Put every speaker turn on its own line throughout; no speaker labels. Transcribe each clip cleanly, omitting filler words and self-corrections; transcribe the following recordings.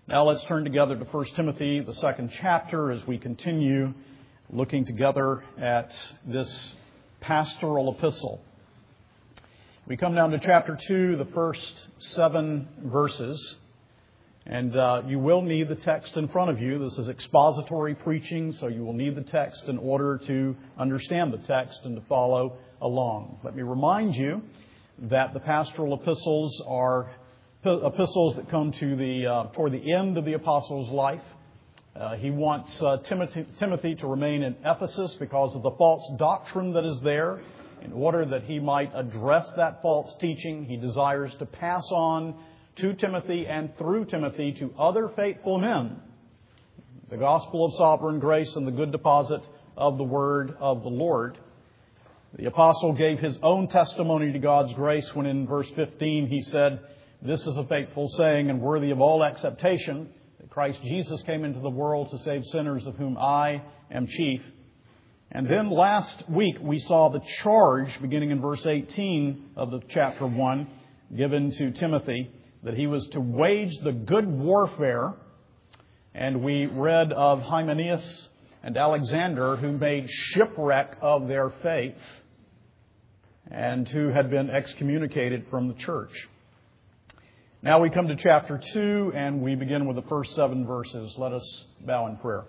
Now let's turn together to 1 Timothy, the second chapter, as we continue looking together at this pastoral epistle. We come down to chapter 2, the first 7 verses, and you will need the text in front of you. This is expository preaching, so you will need the text in order to understand the text and to follow along. Let me remind you that the pastoral epistles are epistles that come to toward the end of the apostle's life. He wants Timothy to remain in Ephesus because of the false doctrine that is there. In order that he might address that false teaching, he desires to pass on to Timothy and through Timothy to other faithful men the gospel of sovereign grace and the good deposit of the word of the Lord. The apostle gave his own testimony to God's grace when in verse 15 he said, "This is a faithful saying and worthy of all acceptation, that Christ Jesus came into the world to save sinners, of whom I am chief." And then last week we saw the charge, beginning in verse 18 of the chapter 1, given to Timothy, that he was to wage the good warfare. And we read of Hymenaeus and Alexander, who made shipwreck of their faith and who had been excommunicated from the church. Now we come to chapter 2, and we begin with the first 7 verses. Let us bow in prayer.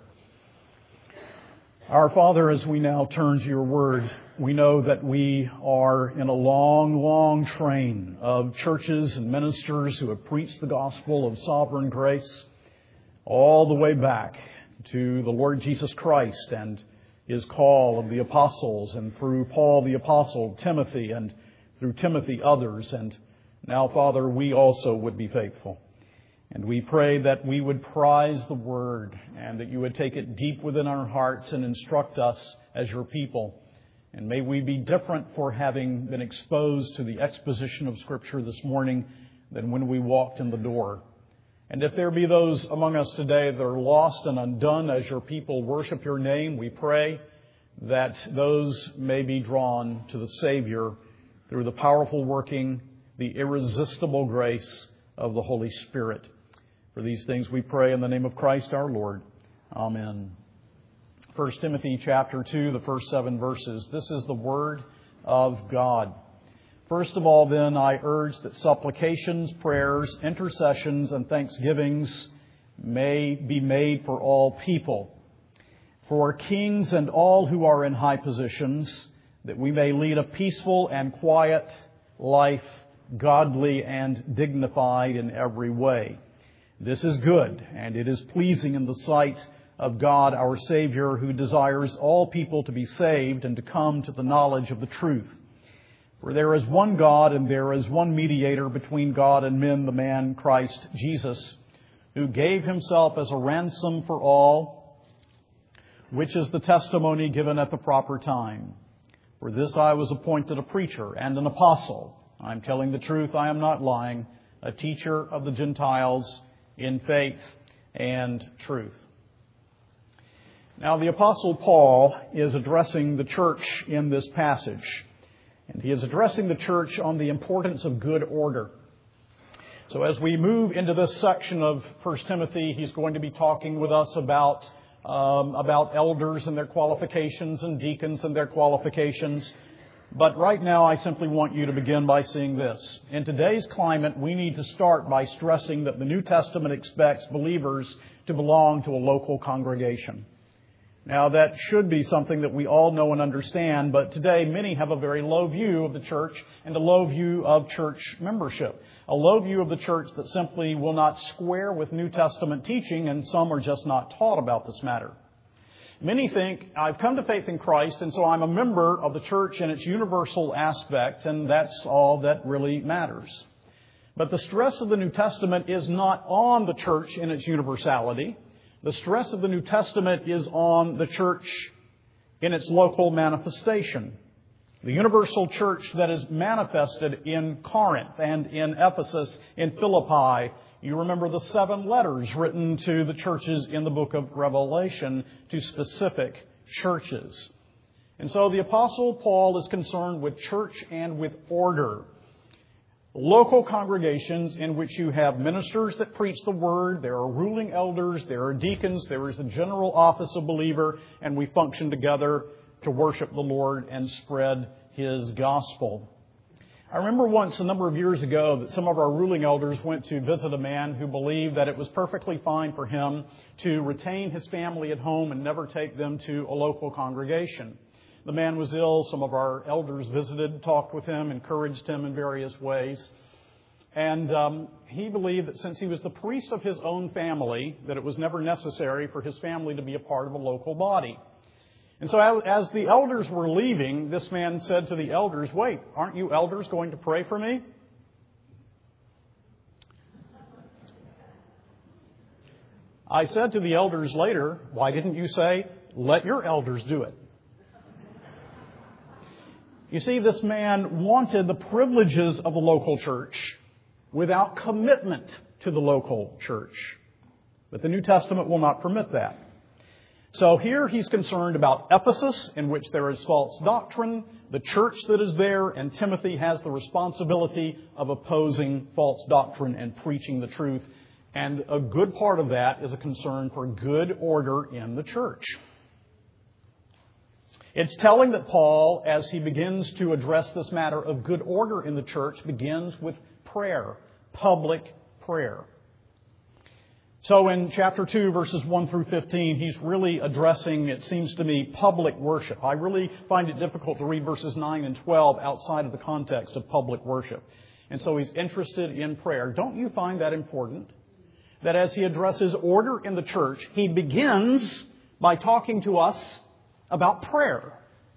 Our Father, as we now turn to your word, we know that we are in a long, long train of churches and ministers who have preached the gospel of sovereign grace all the way back to the Lord Jesus Christ and His call of the apostles, and through Paul the apostle, Timothy, and through Timothy others. And now, Father, we also would be faithful. And we pray that we would prize the Word and that you would take it deep within our hearts and instruct us as your people. And may we be different for having been exposed to the exposition of Scripture this morning than when we walked in the door. And if there be those among us today that are lost and undone as your people worship your name, we pray that those may be drawn to the Savior through the powerful working, the irresistible grace of the Holy Spirit. For these things we pray in the name of Christ our Lord. Amen. 1 Timothy chapter 2, the first 7 verses. This is the Word of God. First of all, then, I urge that supplications, prayers, intercessions, and thanksgivings may be made for all people, for kings and all who are in high positions, that we may lead a peaceful and quiet life, godly and dignified in every way. This is good, and it is pleasing in the sight of God our Savior, who desires all people to be saved and to come to the knowledge of the truth. For there is one God, and there is one mediator between God and men, the man Christ Jesus, who gave himself as a ransom for all, which is the testimony given at the proper time. For this I was appointed a preacher and an apostle. I am telling the truth, I am not lying, a teacher of the Gentiles in faith and truth. Now, the Apostle Paul is addressing the church in this passage, and he is addressing the church on the importance of good order. So as we move into this section of 1 Timothy, he's going to be talking with us about elders and their qualifications and deacons and their qualifications. But right now, I simply want you to begin by seeing this. In today's climate, we need to start by stressing that the New Testament expects believers to belong to a local congregation. Now, that should be something that we all know and understand, but today many have a very low view of the church and a low view of church membership. A low view of the church that simply will not square with New Testament teaching, and some are just not taught about this matter. Many think, I've come to faith in Christ, and so I'm a member of the church in its universal aspect, and that's all that really matters. But the stress of the New Testament is not on the church in its universality. The stress of the New Testament is on the church in its local manifestation. The universal church that is manifested in Corinth and in Ephesus, in Philippi. You remember the 7 letters written to the churches in the book of Revelation to specific churches. And so the Apostle Paul is concerned with church and with order. Local congregations in which you have ministers that preach the Word, there are ruling elders, there are deacons, there is the general office of believer, and we function together to worship the Lord and spread His gospel. I remember once, a number of years ago, that some of our ruling elders went to visit a man who believed that it was perfectly fine for him to retain his family at home and never take them to a local congregation. The man was ill. Some of our elders visited, talked with him, encouraged him in various ways. And he believed that since he was the priest of his own family, that it was never necessary for his family to be a part of a local body. And so as the elders were leaving, this man said to the elders, "Wait, aren't you elders going to pray for me?" I said to the elders later, "Why didn't you say, 'Let your elders do it'?" You see, this man wanted the privileges of the local church without commitment to the local church. But the New Testament will not permit that. So here he's concerned about Ephesus, in which there is false doctrine, the church that is there, and Timothy has the responsibility of opposing false doctrine and preaching the truth. And a good part of that is a concern for good order in the church. It's telling that Paul, as he begins to address this matter of good order in the church, begins with prayer, public prayer. So in chapter 2, verses 1 through 15, he's really addressing, it seems to me, public worship. I really find it difficult to read verses 9 and 12 outside of the context of public worship. And so he's interested in prayer. Don't you find that important? That as he addresses order in the church, he begins by talking to us about prayer.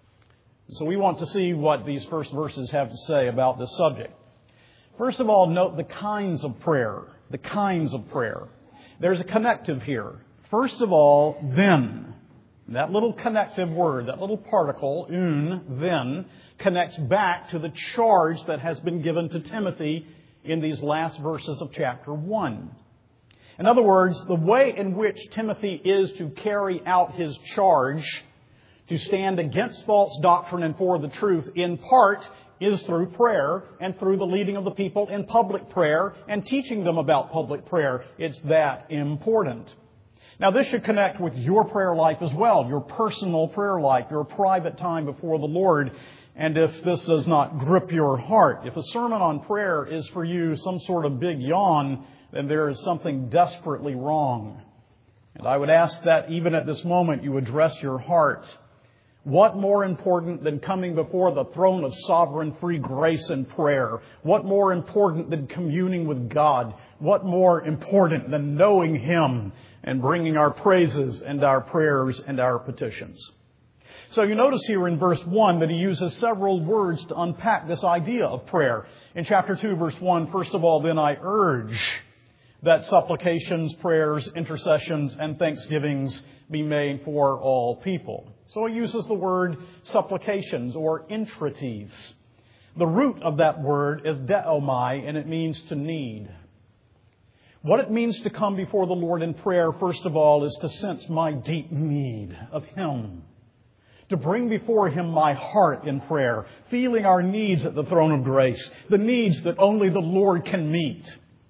So we want to see what these first verses have to say about this subject. First of all, note the kinds of prayer. The kinds of prayer. There's a connective here. First of all, then. That little connective word, that little particle, then, connects back to the charge that has been given to Timothy in these last verses of chapter 1. In other words, the way in which Timothy is to carry out his charge to stand against false doctrine and for the truth, in part, is through prayer and through the leading of the people in public prayer and teaching them about public prayer. It's that important. Now, this should connect with your prayer life as well, your personal prayer life, your private time before the Lord. And if this does not grip your heart, if a sermon on prayer is for you some sort of big yawn, then there is something desperately wrong. And I would ask that even at this moment you address your heart. What more important than coming before the throne of sovereign free grace and prayer? What more important than communing with God? What more important than knowing Him and bringing our praises and our prayers and our petitions? So you notice here in verse 1 that he uses several words to unpack this idea of prayer. In chapter 2, verse 1, first of all, then I urge that supplications, prayers, intercessions, and thanksgivings be made for all people. So he uses the word supplications or entreaties. The root of that word is deomai, and it means to need. What it means to come before the Lord in prayer, first of all, is to sense my deep need of Him. To bring before Him my heart in prayer, feeling our needs at the throne of grace, the needs that only the Lord can meet.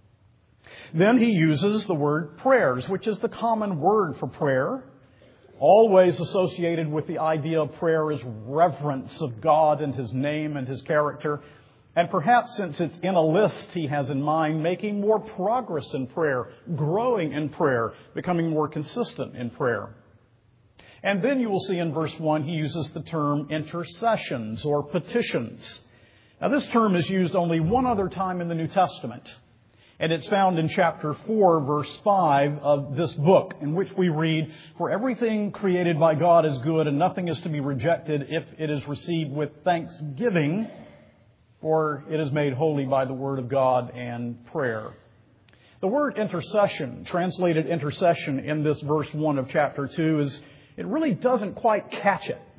Then he uses the word prayers, which is the common word for prayer, always associated with the idea of prayer as reverence of God and His name and His character. And perhaps since it's in a list he has in mind, making more progress in prayer, growing in prayer, becoming more consistent in prayer. And then you will see in verse 1 he uses the term intercessions or petitions. Now this term is used only one other time in the New Testament. And it's found in chapter 4, verse 5 of this book, in which we read, for everything created by God is good, and nothing is to be rejected if it is received with thanksgiving, for it is made holy by the word of God and prayer. The word intercession, translated intercession in this verse 1 of chapter 2, it really doesn't quite catch it.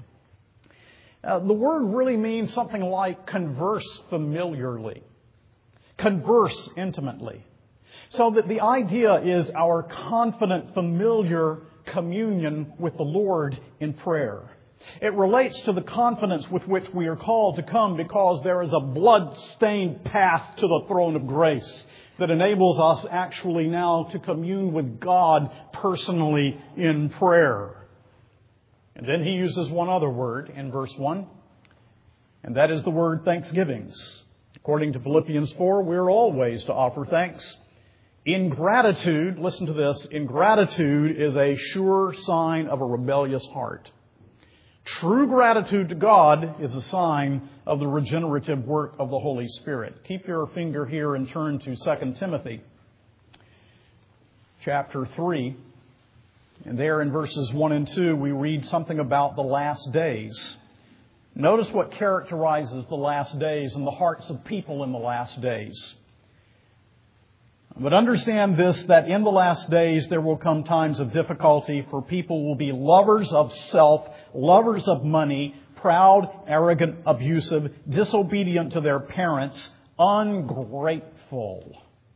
The word really means something like converse familiarly. Converse intimately. So that the idea is our confident, familiar communion with the Lord in prayer. It relates to the confidence with which we are called to come because there is a blood-stained path to the throne of grace that enables us actually now to commune with God personally in prayer. And then he uses one other word in verse 1, and that is the word thanksgivings. According to Philippians 4, we are always to offer thanks. Ingratitude, listen to this, ingratitude is a sure sign of a rebellious heart. True gratitude to God is a sign of the regenerative work of the Holy Spirit. Keep your finger here and turn to 2 Timothy chapter 3. And there in verses 1 and 2 we read something about the last days. Notice what characterizes the last days and the hearts of people in the last days. But understand this, that in the last days there will come times of difficulty, for people will be lovers of self, lovers of money, proud, arrogant, abusive, disobedient to their parents, ungrateful,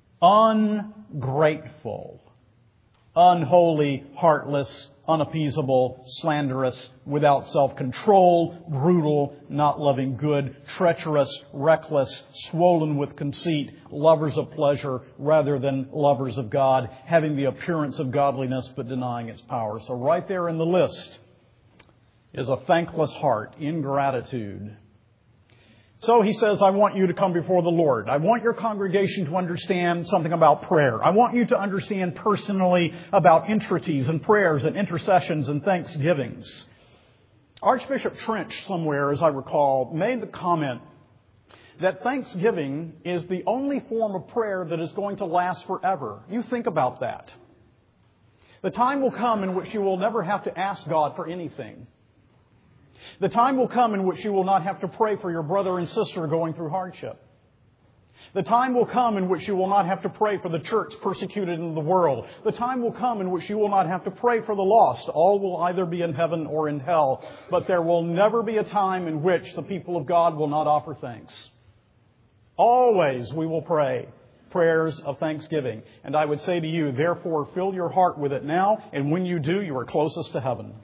unholy, heartless, unappeasable, slanderous, without self-control, brutal, not loving good, treacherous, reckless, swollen with conceit, lovers of pleasure rather than lovers of God, having the appearance of godliness but denying its power. So right there in the list is a thankless heart, ingratitude. So he says, I want you to come before the Lord. I want your congregation to understand something about prayer. I want you to understand personally about entreaties and prayers and intercessions and thanksgivings. Archbishop Trench, somewhere, as I recall, made the comment that thanksgiving is the only form of prayer that is going to last forever. You think about that. The time will come in which you will never have to ask God for anything. The time will come in which you will not have to pray for your brother and sister going through hardship. The time will come in which you will not have to pray for the church persecuted in the world. The time will come in which you will not have to pray for the lost. All will either be in heaven or in hell. But there will never be a time in which the people of God will not offer thanks. Always we will pray prayers of thanksgiving. And I would say to you, therefore, fill your heart with it now. And when you do, you are closest to heaven.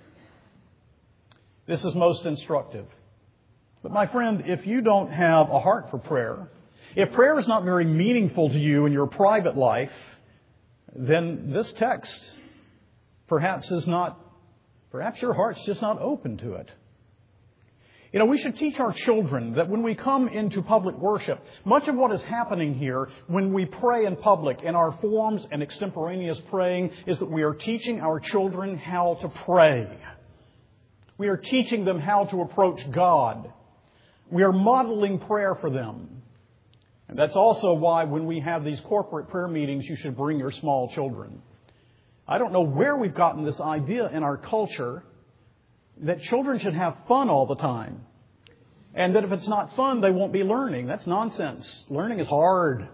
This is most instructive. But my friend, if you don't have a heart for prayer, if prayer is not very meaningful to you in your private life, then this text perhaps your heart's just not open to it. You know, we should teach our children that when we come into public worship, much of what is happening here when we pray in public in our forms and extemporaneous praying is that we are teaching our children how to pray. We are teaching them how to approach God. We are modeling prayer for them. And that's also why when we have these corporate prayer meetings, you should bring your small children. I don't know where we've gotten this idea in our culture that children should have fun all the time. And that if it's not fun, they won't be learning. That's nonsense. Learning is hard.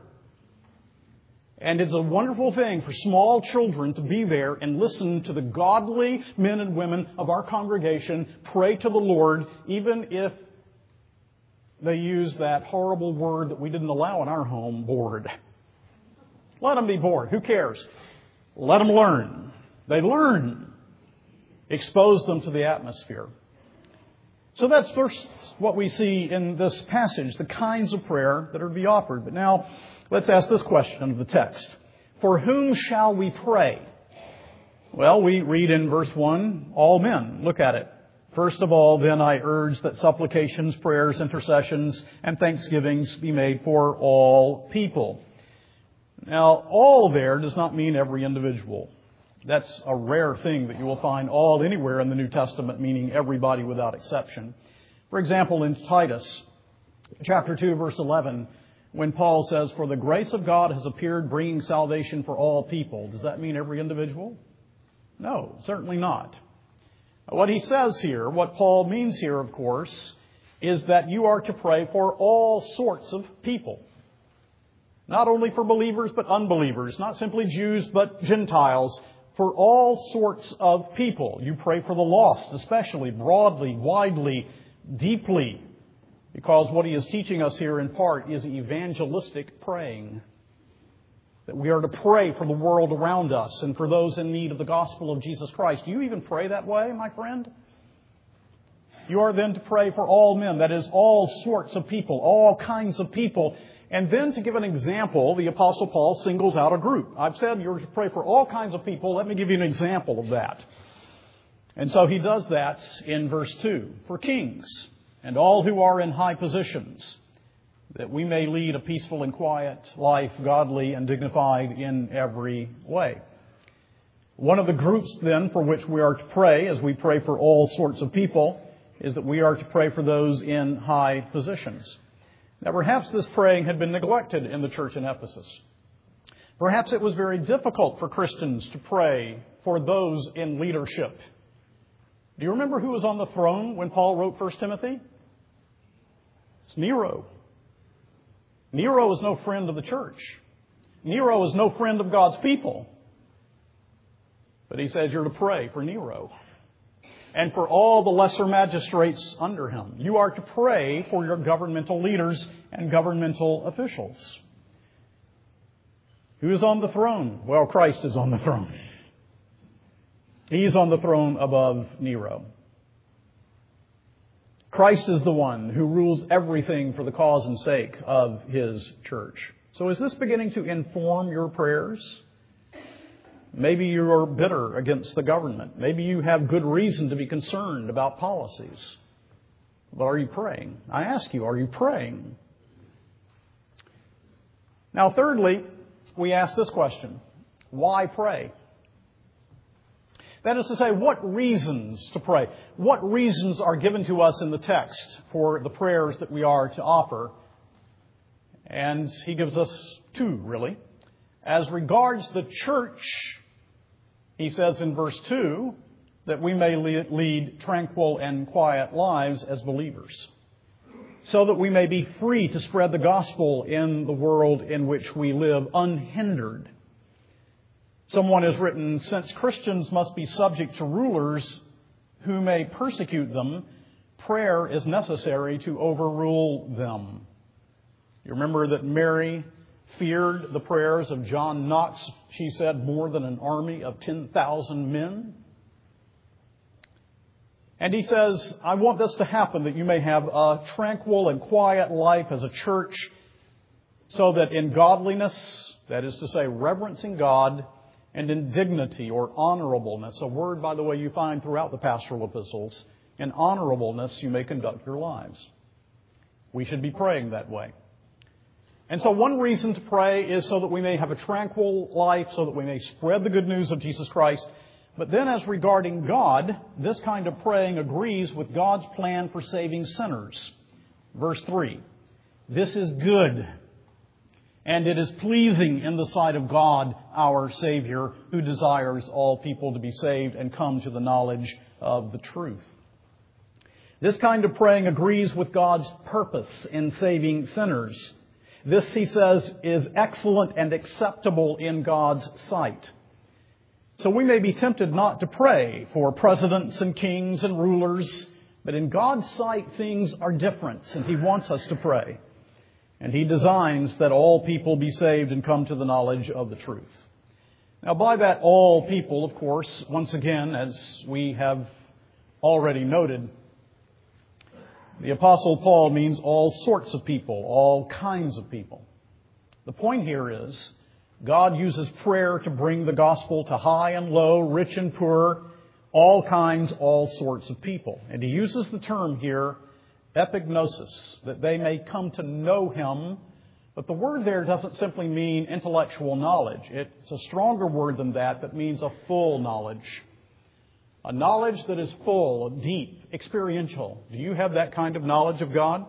And it's a wonderful thing for small children to be there and listen to the godly men and women of our congregation pray to the Lord, even if they use that horrible word that we didn't allow in our home, bored. Let them be bored. Who cares? Let them learn. They learn. Expose them to the atmosphere. So that's first what we see in this passage, the kinds of prayer that are to be offered. But now, let's ask this question of the text. For whom shall we pray? Well, we read in verse 1, all men. Look at it. First of all, then I urge that supplications, prayers, intercessions, and thanksgivings be made for all people. Now, all there does not mean every individual. That's a rare thing that you will find all anywhere in the New Testament, meaning everybody without exception. For example, in Titus, chapter 2, verse 11, when Paul says, for the grace of God has appeared bringing salvation for all people. Does that mean every individual? No, certainly not. What he says here, what Paul means here, of course, is that you are to pray for all sorts of people. Not only for believers, but unbelievers. Not simply Jews, but Gentiles. For all sorts of people. You pray for the lost, especially, broadly, widely, deeply. Because what he is teaching us here in part is evangelistic praying. That we are to pray for the world around us and for those in need of the gospel of Jesus Christ. Do you even pray that way, my friend? You are then to pray for all men, that is, all sorts of people, all kinds of people. And then to give an example, the Apostle Paul singles out a group. I've said you're to pray for all kinds of people. Let me give you an example of that. And so he does that in verse 2. For kings and all who are in high positions, that we may lead a peaceful and quiet life, godly and dignified in every way. One of the groups then for which we are to pray, as we pray for all sorts of people, is that we are to pray for those in high positions. Now, perhaps this praying had been neglected in the church in Ephesus. Perhaps it was very difficult for Christians to pray for those in leadership. Do you remember who was on the throne when Paul wrote 1 Timothy? It's Nero. Nero is no friend of the church. Nero is no friend of God's people. But he says you're to pray for Nero and for all the lesser magistrates under him. You are to pray for your governmental leaders and governmental officials. Who is on the throne? Well, Christ is on the throne. He's on the throne above Nero. Christ is the one who rules everything for the cause and sake of His church. So is this beginning to inform your prayers? Maybe you are bitter against the government. Maybe you have good reason to be concerned about policies. But are you praying? I ask you, are you praying? Now, thirdly, we ask this question. Why pray? That is to say, what reasons to pray? What reasons are given to us in the text for the prayers that we are to offer? And he gives us two, really. As regards the church, he says in verse 2 that we may lead tranquil and quiet lives as believers, so that we may be free to spread the gospel in the world in which we live unhindered. Someone has written, since Christians must be subject to rulers who may persecute them, prayer is necessary to overrule them. You remember that Mary feared the prayers of John Knox, she said, more than an army of 10,000 men. And he says, I want this to happen, that you may have a tranquil and quiet life as a church, so that in godliness, that is to say, reverencing God, and in dignity or honorableness, a word, by the way, you find throughout the pastoral epistles, in honorableness you may conduct your lives. We should be praying that way. And so one reason to pray is so that we may have a tranquil life, so that we may spread the good news of Jesus Christ. But then as regarding God, this kind of praying agrees with God's plan for saving sinners. Verse 3, this is good, and it is pleasing in the sight of God, our Savior, who desires all people to be saved and come to the knowledge of the truth. This kind of praying agrees with God's purpose in saving sinners. This, he says, is excellent and acceptable in God's sight. So we may be tempted not to pray for presidents and kings and rulers, but in God's sight things are different, and He wants us to pray. And He designs that all people be saved and come to the knowledge of the truth. Now, by that all people, of course, once again, as we have already noted, the Apostle Paul means all sorts of people, all kinds of people. The point here is, God uses prayer to bring the gospel to high and low, rich and poor, all kinds, all sorts of people. And He uses the term here, epignosis, that they may come to know Him. But the word there doesn't simply mean intellectual knowledge. It's a stronger word than that means a full knowledge. A knowledge that is full, deep, experiential. Do you have that kind of knowledge of God?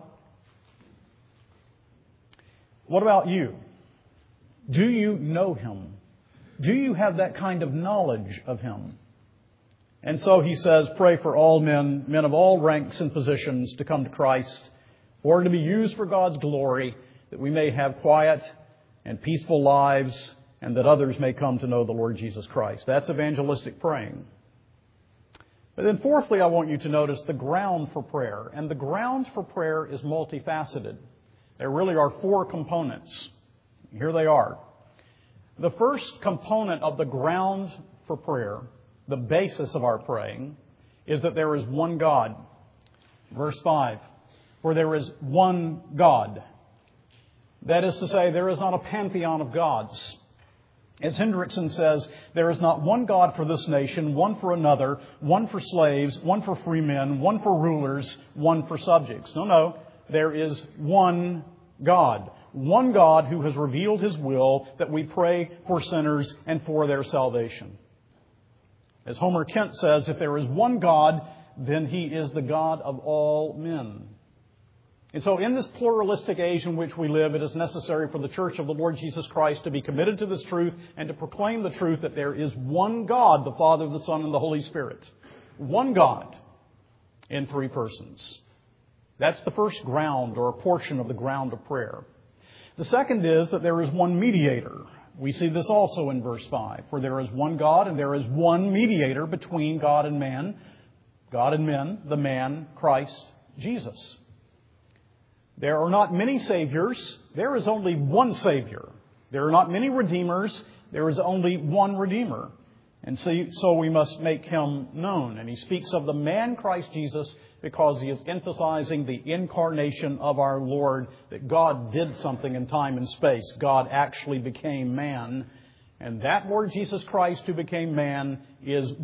What about you? Do you know Him? Do you have that kind of knowledge of Him? And so he says, pray for all men, men of all ranks and positions, to come to Christ, or to be used for God's glory, that we may have quiet and peaceful lives, and that others may come to know the Lord Jesus Christ. That's evangelistic praying. But then fourthly, I want you to notice the ground for prayer. And the ground for prayer is multifaceted. There really are four components. Here they are. The first component of the ground for prayer, the basis of our praying, is that there is one God. Verse 5, for there is one God. That is to say, there is not a pantheon of gods. As Hendrickson says, there is not one God for this nation, one for another, one for slaves, one for free men, one for rulers, one for subjects. No. There is one God. One God who has revealed His will that we pray for sinners and for their salvation. As Homer Kent says, if there is one God, then He is the God of all men. And so in this pluralistic age in which we live, it is necessary for the Church of the Lord Jesus Christ to be committed to this truth and to proclaim the truth that there is one God, the Father, the Son, and the Holy Spirit. One God in three persons. That's the first ground or a portion of the ground of prayer. The second is that there is one mediator. We see this also in verse 5. For there is one God and there is one mediator between God and men, the man, Christ Jesus. There are not many Saviors. There is only one Savior. There are not many Redeemers. There is only one Redeemer. And so we must make Him known. And he speaks of the man Christ Jesus because he is emphasizing the incarnation of our Lord, that God did something in time and space. God actually became man. And that Lord Jesus Christ who became man is the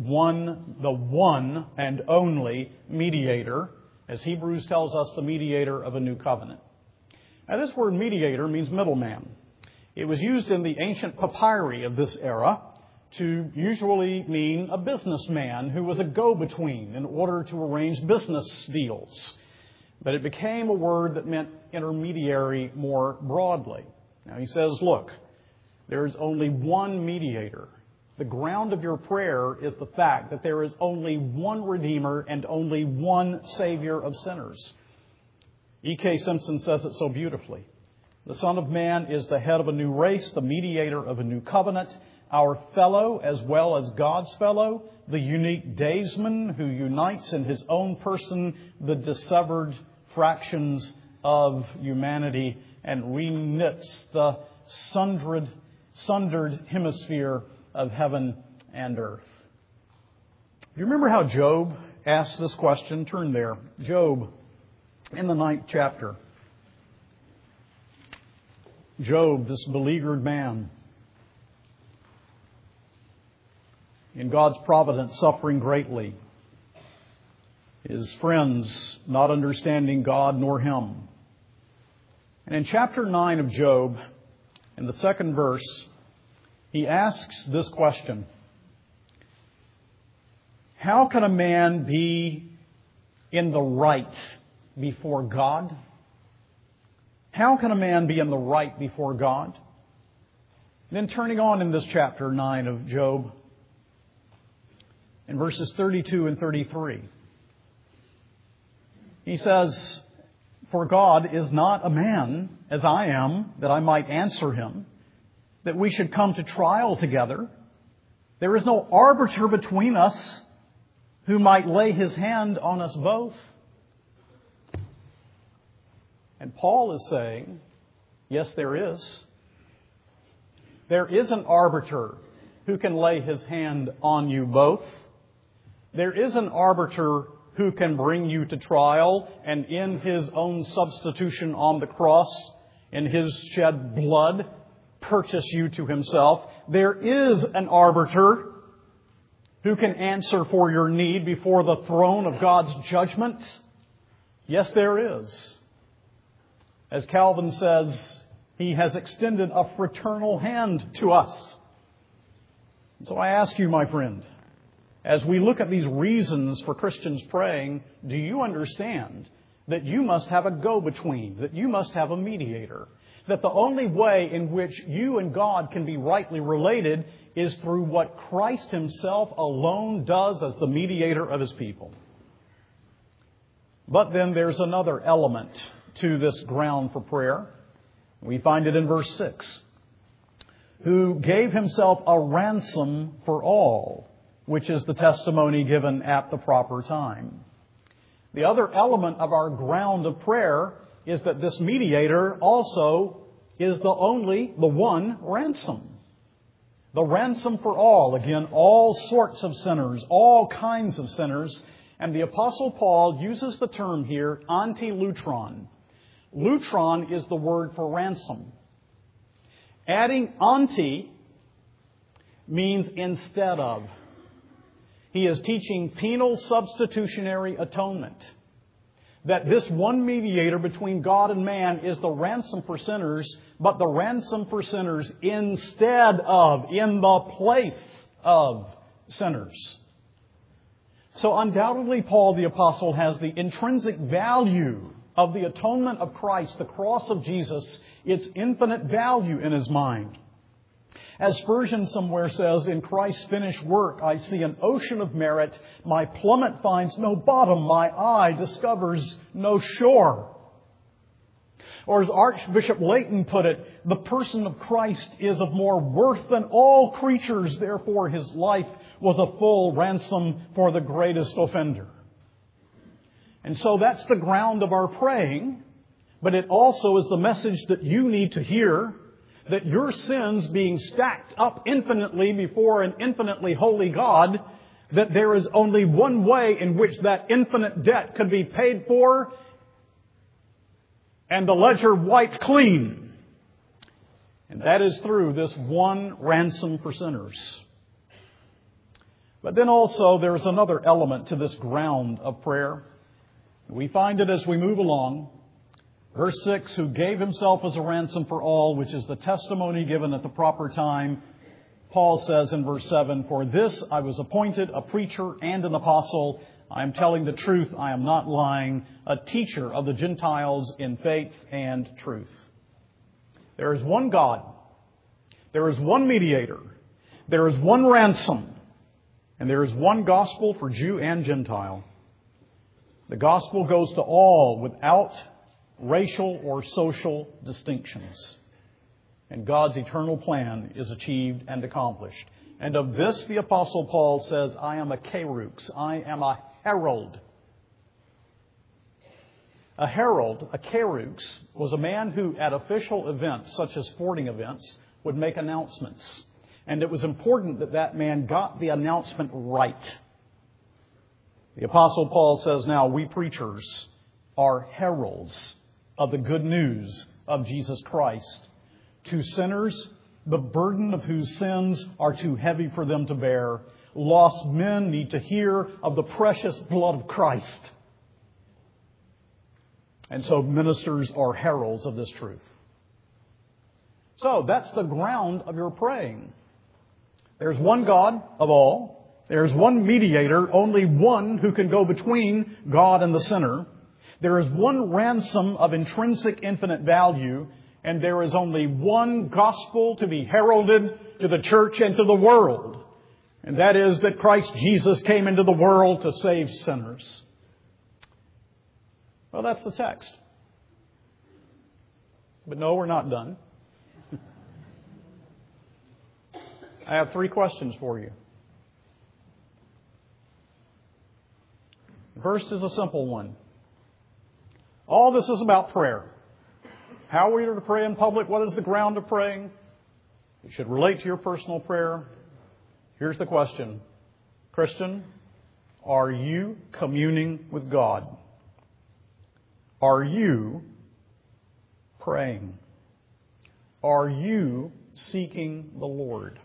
one and only mediator. As Hebrews tells us, the mediator of a new covenant. Now, this word mediator means middleman. It was used in the ancient papyri of this era to usually mean a businessman who was a go-between in order to arrange business deals. But it became a word that meant intermediary more broadly. Now, he says, look, there is only one mediator. The ground of your prayer is the fact that there is only one Redeemer and only one Savior of sinners. E.K. Simpson says it so beautifully. The Son of Man is the head of a new race, the mediator of a new covenant, our fellow as well as God's fellow, the unique daysman who unites in His own person the dissevered fractions of humanity and reknits the sundered hemisphere of heaven and earth. Do you remember how Job asked this question? Turn there. Job, in the 9th chapter. Job, this beleaguered man, in God's providence, suffering greatly. His friends not understanding God nor him. And in chapter 9 of Job, in the 2nd verse, he asks this question. How can a man be in the right before God? How can a man be in the right before God? Then turning on in this chapter 9 of Job, in verses 32 and 33, he says, for God is not a man as I am, that I might answer him, that we should come to trial together. There is no arbiter between us who might lay his hand on us both. And Paul is saying, yes, there is. There is an arbiter who can lay his hand on you both. There is an arbiter who can bring you to trial and in His own substitution on the cross, in His shed blood, purchase you to Himself. There is an arbiter who can answer for your need before the throne of God's judgment. Yes, there is. As Calvin says, He has extended a fraternal hand to us. So I ask you, my friend, as we look at these reasons for Christians praying, do you understand that you must have a go-between, that you must have a mediator, that the only way in which you and God can be rightly related is through what Christ Himself alone does as the mediator of His people? But then there's another element to this ground for prayer. We find it in verse 6. Who gave Himself a ransom for all, which is the testimony given at the proper time. The other element of our ground of prayer is that this mediator also is the one ransom. The ransom for all. Again, all sorts of sinners, all kinds of sinners. And the Apostle Paul uses the term here, anti-lutron. Lutron is the word for ransom. Adding anti means instead of. He is teaching penal substitutionary atonement. That this one mediator between God and man is the ransom for sinners, but the ransom for sinners instead of, in the place of sinners. So undoubtedly Paul the Apostle has the intrinsic value of the atonement of Christ, the cross of Jesus, its infinite value in his mind. As Spurgeon somewhere says, in Christ's finished work, I see an ocean of merit. My plummet finds no bottom. My eye discovers no shore. Or as Archbishop Leighton put it, the person of Christ is of more worth than all creatures. Therefore, his life was a full ransom for the greatest offender. And so that's the ground of our praying. But it also is the message that you need to hear, that your sins being stacked up infinitely before an infinitely holy God, that there is only one way in which that infinite debt could be paid for and the ledger wiped clean. And that is through this one ransom for sinners. But then also there is another element to this ground of prayer. We find it as we move along. Verse 6, who gave himself as a ransom for all, which is the testimony given at the proper time. Paul says in verse 7, for this I was appointed a preacher and an apostle. I am telling the truth, I am not lying, a teacher of the Gentiles in faith and truth. There is one God. There is one mediator. There is one ransom. And there is one gospel for Jew and Gentile. The gospel goes to all without racial or social distinctions. And God's eternal plan is achieved and accomplished. And of this the Apostle Paul says, I am a kerux, I am a herald. A herald, a kerux, was a man who at official events, such as sporting events, would make announcements. And it was important that that man got the announcement right. The Apostle Paul says now, we preachers are heralds of the good news of Jesus Christ. To sinners, the burden of whose sins are too heavy for them to bear. Lost men need to hear of the precious blood of Christ. And so ministers are heralds of this truth. So that's the ground of your praying. There's one God of all. There's one mediator, only one who can go between God and the sinner. There is one ransom of intrinsic infinite value, and there is only one gospel to be heralded to the church and to the world. And that is that Christ Jesus came into the world to save sinners. Well, that's the text. But no, we're not done. I have 3 questions for you. The first is a simple one. All this is about prayer. How are we to pray in public? What is the ground of praying? It should relate to your personal prayer. Here's the question. Christian, are you communing with God? Are you praying? Are you seeking the Lord?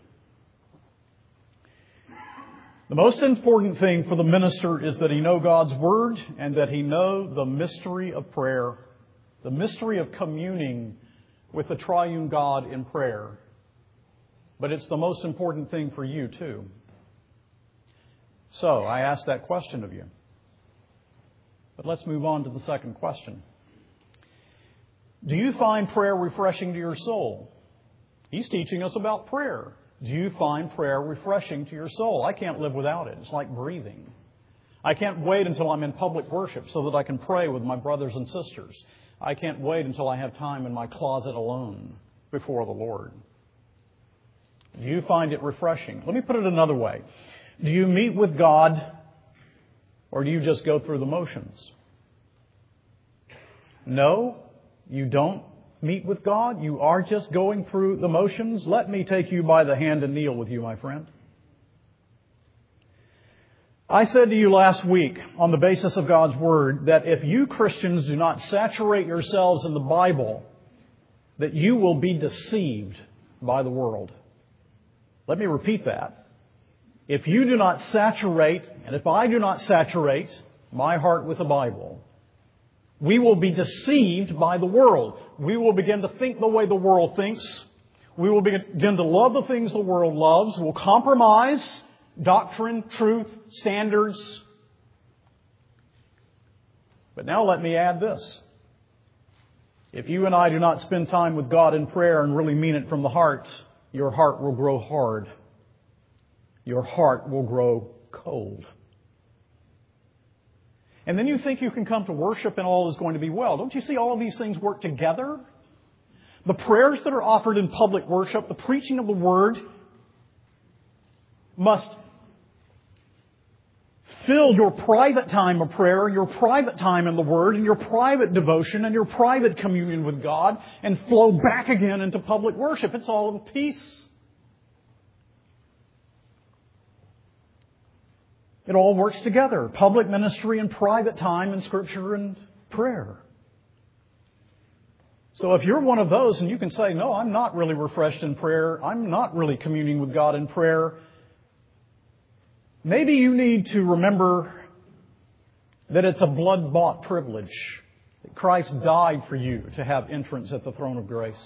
The most important thing for the minister is that he know God's Word and that he know the mystery of prayer, the mystery of communing with the triune God in prayer. But it's the most important thing for you too. So I asked that question of you. But let's move on to the second question. Do you find prayer refreshing to your soul? He's teaching us about prayer. Do you find prayer refreshing to your soul? I can't live without it. It's like breathing. I can't wait until I'm in public worship so that I can pray with my brothers and sisters. I can't wait until I have time in my closet alone before the Lord. Do you find it refreshing? Let me put it another way. Do you meet with God, or do you just go through the motions? No, you don't meet with God. You are just going through the motions. Let me take you by the hand and kneel with you, my friend. I said to you last week, on the basis of God's Word, that if you Christians do not saturate yourselves in the Bible, that you will be deceived by the world. Let me repeat that. If you do not saturate, and if I do not saturate my heart with the Bible, we will be deceived by the world. We will begin to think the way the world thinks. We will begin to love the things the world loves. We'll compromise doctrine, truth, standards. But now let me add this. If you and I do not spend time with God in prayer and really mean it from the heart, your heart will grow hard. Your heart will grow cold. And then you think you can come to worship and all is going to be well. Don't you see all of these things work together? The prayers that are offered in public worship, the preaching of the Word, must fill your private time of prayer, your private time in the Word, and your private devotion and your private communion with God, and flow back again into public worship. It's all of a piece. It all works together. Public ministry and private time in Scripture and prayer. So if you're one of those and you can say, no, I'm not really refreshed in prayer, I'm not really communing with God in prayer, maybe you need to remember that it's a blood-bought privilege. That Christ died for you to have entrance at the throne of grace.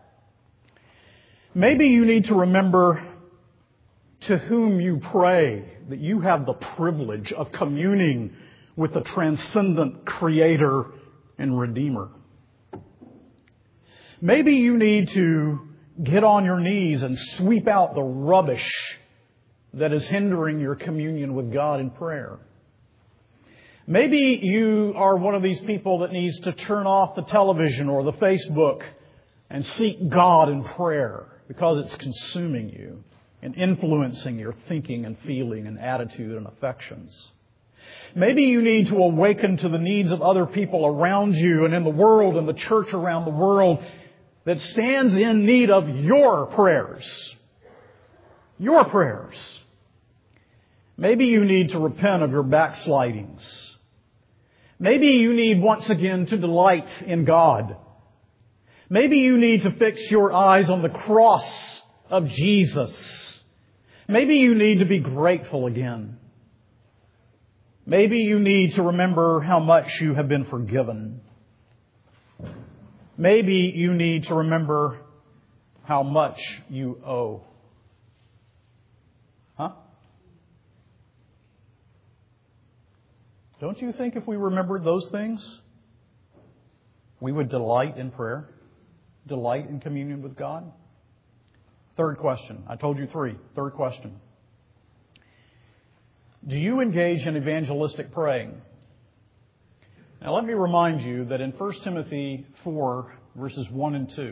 Maybe you need to remember to whom you pray, that you have the privilege of communing with the transcendent Creator and Redeemer. Maybe you need to get on your knees and sweep out the rubbish that is hindering your communion with God in prayer. Maybe you are one of these people that needs to turn off the television or the Facebook and seek God in prayer because it's consuming you and influencing your thinking and feeling and attitude and affections. Maybe you need to awaken to the needs of other people around you and in the world and the church around the world that stands in need of your prayers. Your prayers. Maybe you need to repent of your backslidings. Maybe you need once again to delight in God. Maybe you need to fix your eyes on the cross of Jesus. Maybe you need to be grateful again. Maybe you need to remember how much you have been forgiven. Maybe you need to remember how much you owe. Huh? Don't you think if we remembered those things, we would delight in prayer? Delight in communion with God? Third question. I told you three. Third question. Do you engage in evangelistic praying? Now let me remind you that in 1 Timothy 4, verses 1 and 2,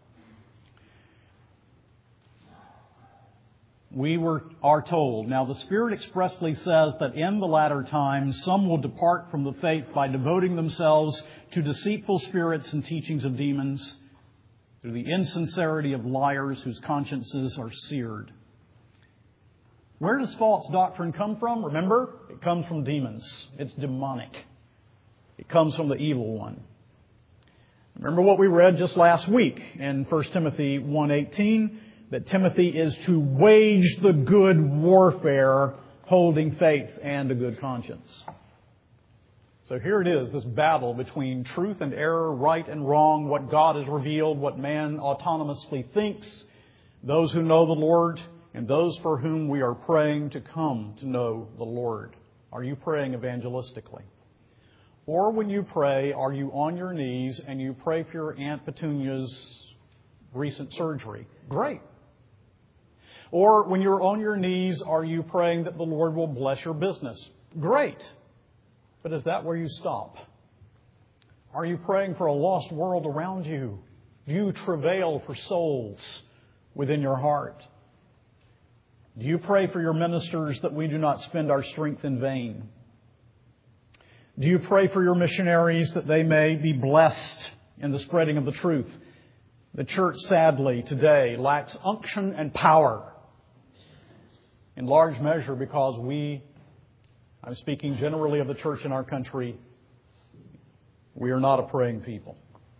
we are told, now the Spirit expressly says that in the latter times some will depart from the faith by devoting themselves to deceitful spirits and teachings of demons, through the insincerity of liars whose consciences are seared. Where does false doctrine come from? Remember, it comes from demons. It's demonic. It comes from the evil one. Remember what we read just last week in 1 Timothy 1:18, that Timothy is to wage the good warfare, holding faith and a good conscience. So here it is, this battle between truth and error, right and wrong, what God has revealed, what man autonomously thinks, those who know the Lord, and those for whom we are praying to come to know the Lord. Are you praying evangelistically? Or when you pray, are you on your knees and you pray for your Aunt Petunia's recent surgery? Great. Or when you're on your knees, are you praying that the Lord will bless your business? Great. But is that where you stop? Are you praying for a lost world around you? Do you travail for souls within your heart? Do you pray for your ministers that we do not spend our strength in vain? Do you pray for your missionaries that they may be blessed in the spreading of the truth? The church, sadly, today lacks unction and power, in large measure because we I'm speaking generally of the church in our country. We are not a praying people.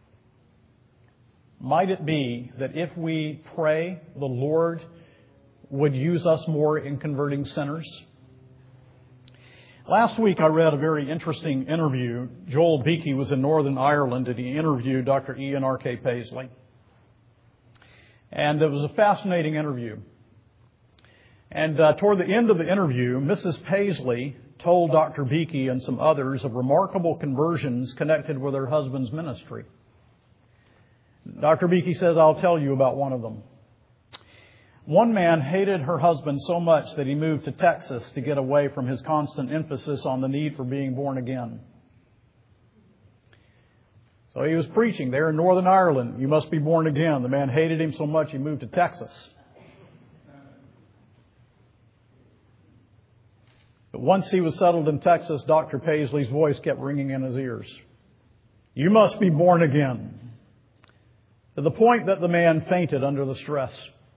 Might it be that if we pray, the Lord would use us more in converting sinners? Last week I read a very interesting interview. Joel Beakey was in Northern Ireland and he interviewed Dr. Ian R.K. Paisley. And it was a fascinating interview. And toward the end of the interview, Mrs. Paisley told Dr. Beakey and some others of remarkable conversions connected with her husband's ministry. Dr. Beakey says, I'll tell you about one of them. One man hated her husband so much that he moved to Texas to get away from his constant emphasis on the need for being born again. So he was preaching there in Northern Ireland, you must be born again. The man hated him so much he moved to Texas. But once he was settled in Texas, Dr. Paisley's voice kept ringing in his ears. You must be born again. To the point that the man fainted under the stress.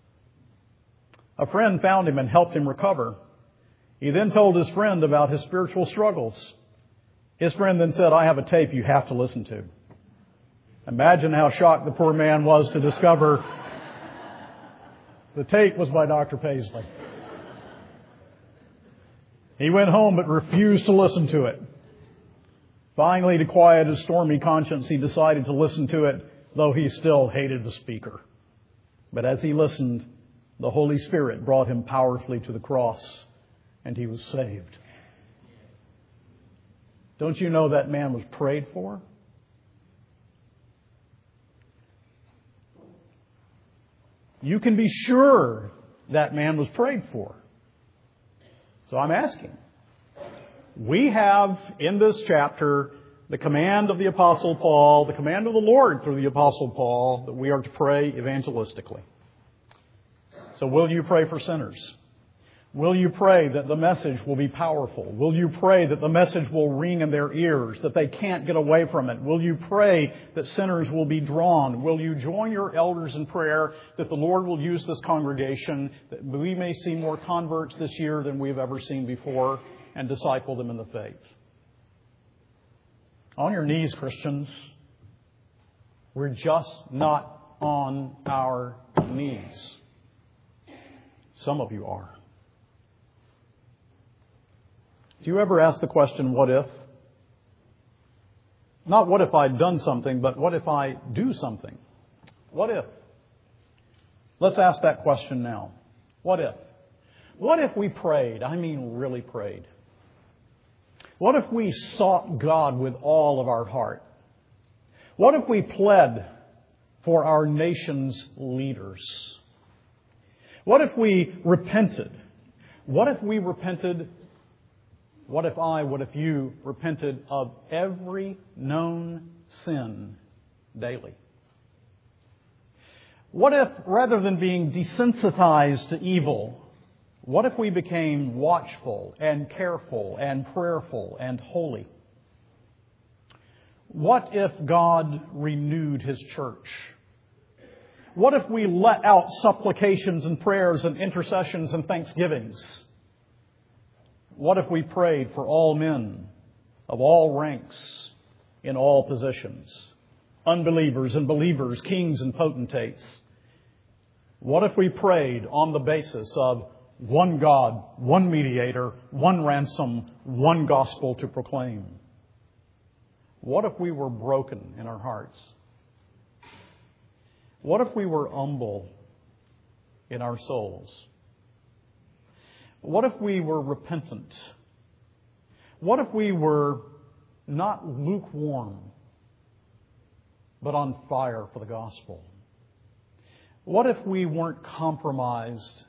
A friend found him and helped him recover. He then told his friend about his spiritual struggles. His friend then said, I have a tape you have to listen to. Imagine how shocked the poor man was to discover the tape was by Dr. Paisley. He went home but refused to listen to it. Finally, to quiet his stormy conscience, he decided to listen to it, though he still hated the speaker. But as he listened, the Holy Spirit brought him powerfully to the cross, and he was saved. Don't you know that man was prayed for? You can be sure that man was prayed for. So I'm asking. We have in this chapter the command of the Apostle Paul, the command of the Lord through the Apostle Paul, that we are to pray evangelistically. So will you pray for sinners? Will you pray that the message will be powerful? Will you pray that the message will ring in their ears, that they can't get away from it? Will you pray that sinners will be drawn? Will you join your elders in prayer that the Lord will use this congregation, that we may see more converts this year than we've ever seen before, and disciple them in the faith? On your knees, Christians. We're just not on our knees. Some of you are. Do you ever ask the question, what if? Not what if I'd done something, but what if I do something? What if? Let's ask that question now. What if? What if we prayed? I mean, really prayed. What if we sought God with all of our heart? What if we pled for our nation's leaders? What if we repented? What if we repented? What if you repented of every known sin daily? What if, rather than being desensitized to evil, what if we became watchful and careful and prayerful and holy? What if God renewed His church? What if we let out supplications and prayers and intercessions and thanksgivings? What if we prayed for all men of all ranks in all positions? Unbelievers and believers, kings and potentates. What if we prayed on the basis of one God, one mediator, one ransom, one gospel to proclaim? What if we were broken in our hearts? What if we were humble in our souls? What if we were repentant? What if we were not lukewarm, but on fire for the gospel? What if we weren't compromised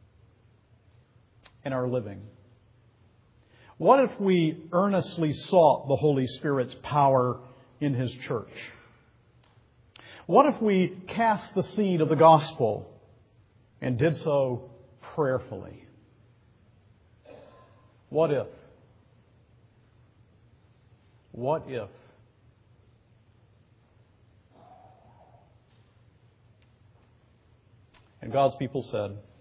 in our living? What if we earnestly sought the Holy Spirit's power in His church? What if we cast the seed of the gospel and did so prayerfully? What if? What if? And God's people said,